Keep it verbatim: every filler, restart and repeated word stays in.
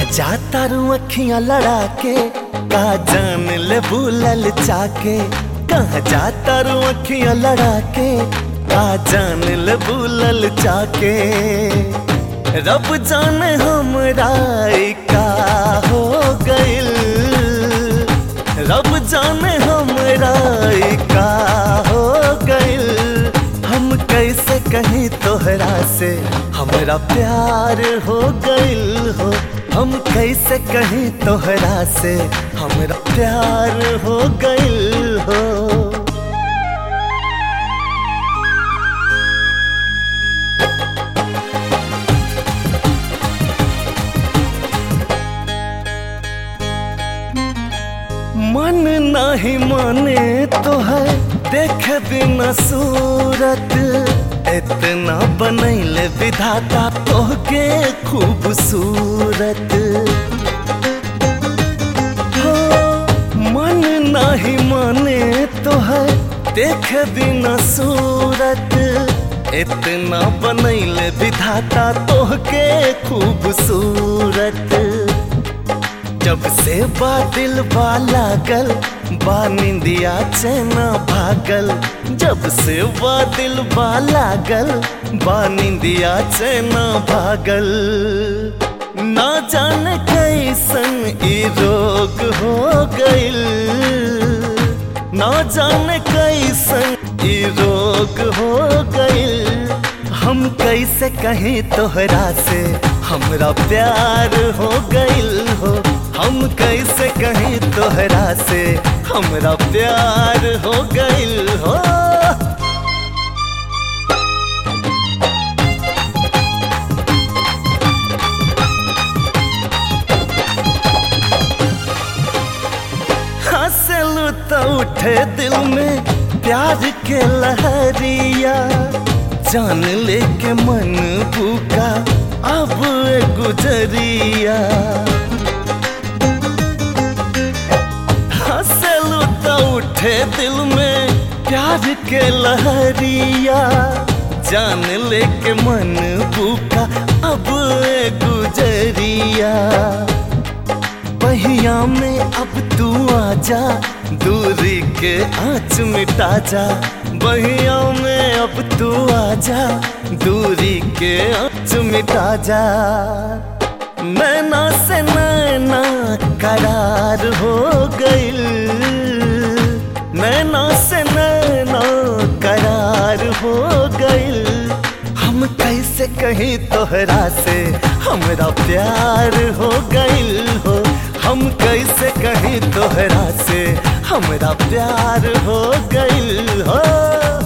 जाता रू अखियां लड़ा के का जान ले भूलल चाके। कहाँ जाता रू अखियां लड़ा के का जान ले भूलल चाके। रब जाने हमरा का हो गइल, रब जाने हमरा का हो गइल। हम कैसे कहीं तोहरा से हमरा प्यार हो गइल हो। हम कैसे कहीं तोहरा से हमरा प्यार हो गइल हो। मन नहीं माने तो है देख बिना सूरत। इतना बनैले विधाता तोहके खूबसूरत हो। मन नहीं माने तो है देख बिना सूरत। इतना बनैले विधाता तोहके खूबसूरत। जब से बा दिल बा लागल बा निंदिया चैना भागल। जब से बा दिल बा लागल बा निंदिया चैना भागल। ना जाने कैसन ई रोग हो गइल, ना जाने कैसन ई रोग हो गइल। हम कैसे कहीं तोहरा से हमरा प्यार हो गइल हो। हम कैसे कहीं तोहरा से हमरा प्यार हो गइल हो। हंसलू तो उठे दिल में प्यार के लहरिया। जान लेके मन भूखा अब गुजरिया। हंसलू तो उठे दिल में प्यार के लहरिया। जान लेके मन भूखा अब गुजरिया। बहिया में अब तू आजा दूरी के आँच मिटा जा। बहिया में अब तू आजा दूरी के आँच मिटा जा। नैना से नैना करार हो गइल, नैना से नैना करार हो गइल। हम कैसे कहीं तोहरा से हमरा प्यार हो गइल हो। हम कैसे कहीं तोहरा से हमरा प्यार हो गइल हो।